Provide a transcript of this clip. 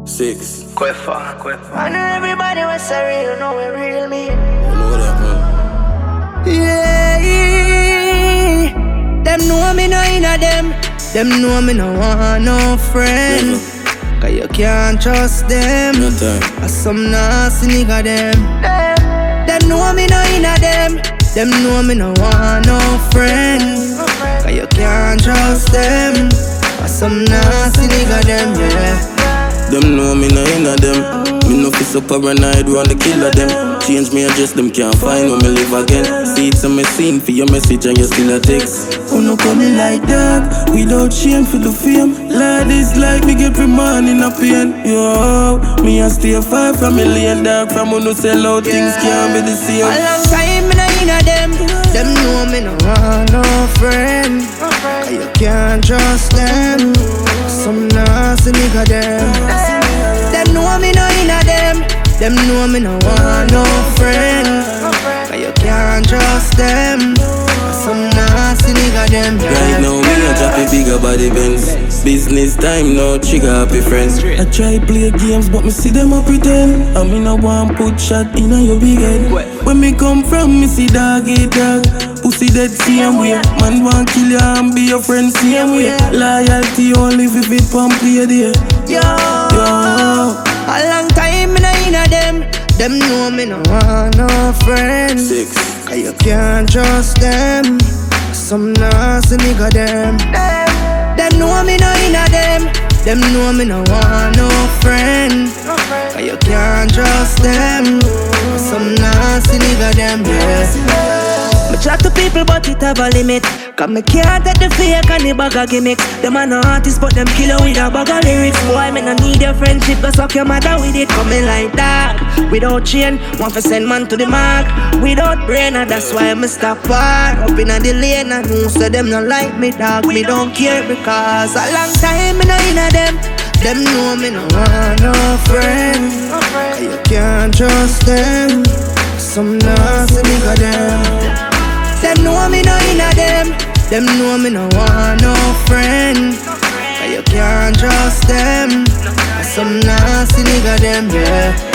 6. Quefa. I know everybody was sorry, you know what real me. You know that, man. Yeah, them know me no inna them. Them know me no want no friend. Never. Cause you can't trust them. No time. Some nasty nigga them. Them know me no inna them. Them know me no want no friend. Cause you can't trust them. Some nasty nigga them, yeah. Them know me no inna them. Me no feel so paranoid, want to kill them. Change me address, them can't find where me live again. See it's on me scene for your message and you still a text. Oh no coming like that, without shame for the fame. Ladies like me get every man in a pain. Yo, me a stay far from a million dark. From when no sell out, things can't be the same. A long time me no inna them. Them know me no want no friend. Cause you can't trust them. Some nasty nigga them. Them know me no inna them. Them know me no want no friend. Cause you can't trust them. Some nasty nigga them. Right now me a drop a bigger body Benz. Business time now, trigger happy friends. I try play games but me see them a pretend. I me no want put shot in a your big head. When me come from me see dog eat dog. Pussy dead same way. Man want kill you and be your friend same way. Loyalty only if it pump play there. Yo, a long time me no inna them. Them know me no want no friend. 6. Cause you can't trust them. Some nasty nigga them. Them know me no inna them. Them know me no want no friend. Cause you can't trust them. Some nasty nigga them, yeah. Me chat to people but it have a limit. Cause me can't take the fake and the bag of gimmicks. Them are no artists but them kill you with a bag of lyrics. Boy, me no need your friendship, go suck your mother with it. Coming like that, without chain, want to send man to the mark. Without brain, and that's why me stop war. Up in the lane and who say them no like me dog. Me don't care because a long time me no inna them. Them know me no want no friend. Cause you can't trust them. Some nasty nigga them. Them know me no inna them. Them know me no want no friend. Cause you can't trust them. Some nasty nigga them, yeah.